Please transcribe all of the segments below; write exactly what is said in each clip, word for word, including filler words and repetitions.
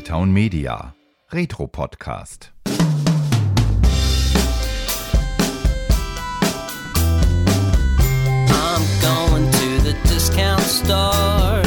Middletown Media, Retro-Podcast. I'm going to the discount store.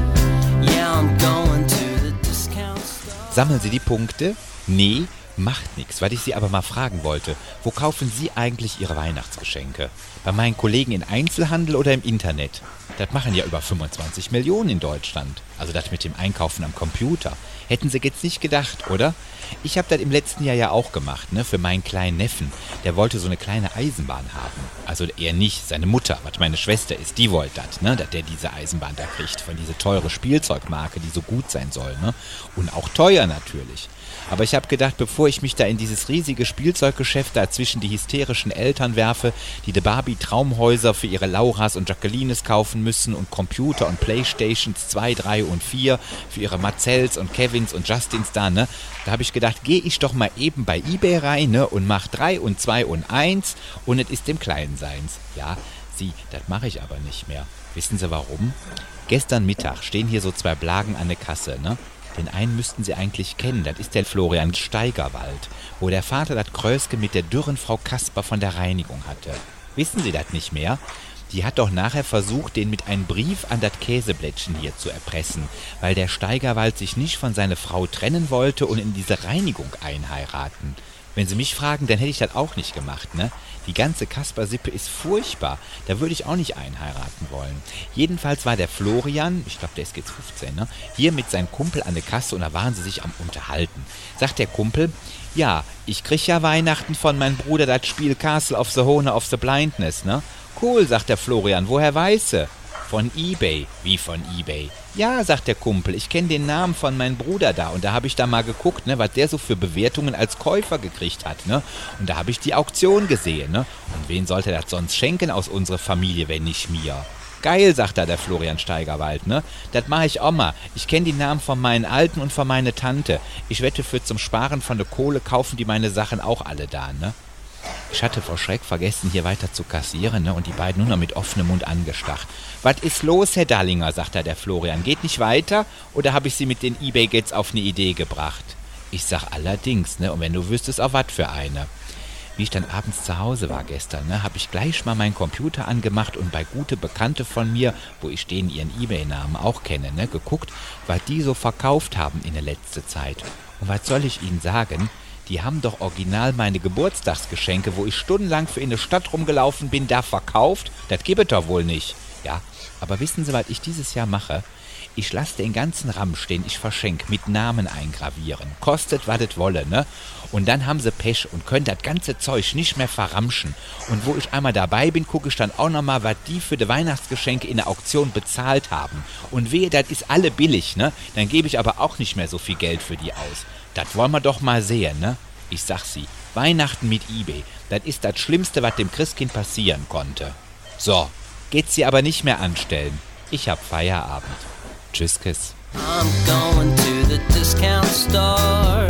Yeah, I'm going to the discount store. Sammeln Sie die Punkte? Nee, macht nichts, weil ich Sie aber mal fragen wollte, wo kaufen Sie eigentlich Ihre Weihnachtsgeschenke? Bei meinen Kollegen im Einzelhandel oder im Internet? Das machen ja über fünfundzwanzig Millionen in Deutschland. Also das mit dem Einkaufen am Computer. Hätten Sie jetzt nicht gedacht, oder? Ich habe das im letzten Jahr ja auch gemacht, ne, für meinen kleinen Neffen. Der wollte so eine kleine Eisenbahn haben. Also er nicht, seine Mutter, was meine Schwester ist, die wollte das, ne, dass der diese Eisenbahn da kriegt. Von dieser teure Spielzeugmarke, die so gut sein soll, ne? Und auch teuer natürlich. Aber ich habe gedacht, bevor ich mich da in dieses riesige Spielzeuggeschäft da zwischen die hysterischen Eltern werfe, die die Barbie-Traumhäuser für ihre Lauras und Jacquelines kaufen müssen und Computer und Playstations zwei, drei und vier für ihre Marcells und Kevins und Justins da, ne? Da habe ich gedacht, gehe ich doch mal eben bei eBay rein, ne? Und mach drei und zwei und eins und es ist dem Kleinen seins. Ja, Sie, das mache ich aber nicht mehr. Wissen Sie warum? Gestern Mittag stehen hier so zwei Blagen an der Kasse, ne? Den einen müssten Sie eigentlich kennen, das ist der Florian Steigerwald, wo der Vater das Kröske mit der dürren Frau Kasper von der Reinigung hatte. Wissen Sie das nicht mehr? Die hat doch nachher versucht, den mit einem Brief an das Käseblättchen hier zu erpressen, weil der Steigerwald sich nicht von seiner Frau trennen wollte und in diese Reinigung einheiraten. Wenn Sie mich fragen, dann hätte ich das auch nicht gemacht, ne? Die ganze Kasper-Sippe ist furchtbar. Da würde ich auch nicht einheiraten wollen. Jedenfalls war der Florian, ich glaube, der ist jetzt fünfzehn, ne? Hier mit seinem Kumpel an der Kasse und da waren sie sich am Unterhalten. Sagt der Kumpel, ja, ich krieg ja Weihnachten von meinem Bruder das Spiel Castle of the Honor of the Blindness, ne? Cool, sagt der Florian, woher weiß er? Von eBay. Wie von eBay? Ja, sagt der Kumpel, ich kenne den Namen von meinem Bruder da und da habe ich da mal geguckt, ne, was der so für Bewertungen als Käufer gekriegt hat, ne? Und da habe ich die Auktion gesehen, ne? Und wen sollte das sonst schenken aus unserer Familie, wenn nicht mir? Geil, sagt da der Florian Steigerwald, ne? Das mache ich auch mal. Ich kenne die Namen von meinen Alten und von meiner Tante. Ich wette, für zum Sparen von der Kohle kaufen die meine Sachen auch alle da, ne? Ich hatte vor Schreck vergessen, hier weiter zu kassieren, ne, und die beiden nur noch mit offenem Mund angestarrt. Was ist los, Herr Dallinger, sagt da der Florian. Geht nicht weiter oder habe ich Sie mit den eBay-Gets auf eine Idee gebracht? Ich sag allerdings, ne, und wenn du wüsstest, auf was für eine. Wie ich dann abends zu Hause war gestern, ne, habe ich gleich mal meinen Computer angemacht und bei gute Bekannte von mir, wo ich den ihren eBay-Namen auch kenne, ne, geguckt, was die so verkauft haben in der letzten Zeit. Und was soll ich Ihnen sagen? Die haben doch original meine Geburtstagsgeschenke, wo ich stundenlang für in der Stadt rumgelaufen bin, da verkauft. Das gibt es doch wohl nicht. Ja, aber wissen Sie, was ich dieses Jahr mache? Ich lasse den ganzen Ramsch, den ich verschenke, mit Namen eingravieren. Kostet, was es wolle, ne? Und dann haben sie Pech und können das ganze Zeug nicht mehr verramschen. Und wo ich einmal dabei bin, gucke ich dann auch nochmal, was die für die Weihnachtsgeschenke in der Auktion bezahlt haben. Und wehe, das ist alle billig, ne? Dann gebe ich aber auch nicht mehr so viel Geld für die aus. Das wollen wir doch mal sehen, ne? Ich sag Sie, Weihnachten mit eBay, das ist das Schlimmste, was dem Christkind passieren konnte. So, geht's Sie aber nicht mehr anstellen. Ich hab Feierabend. Tschüss, Kiss. I'm going to the discount store.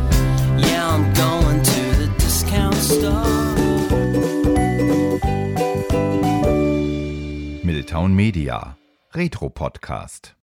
Yeah, I'm going to the discount store. Middletown Media, Retro-Podcast.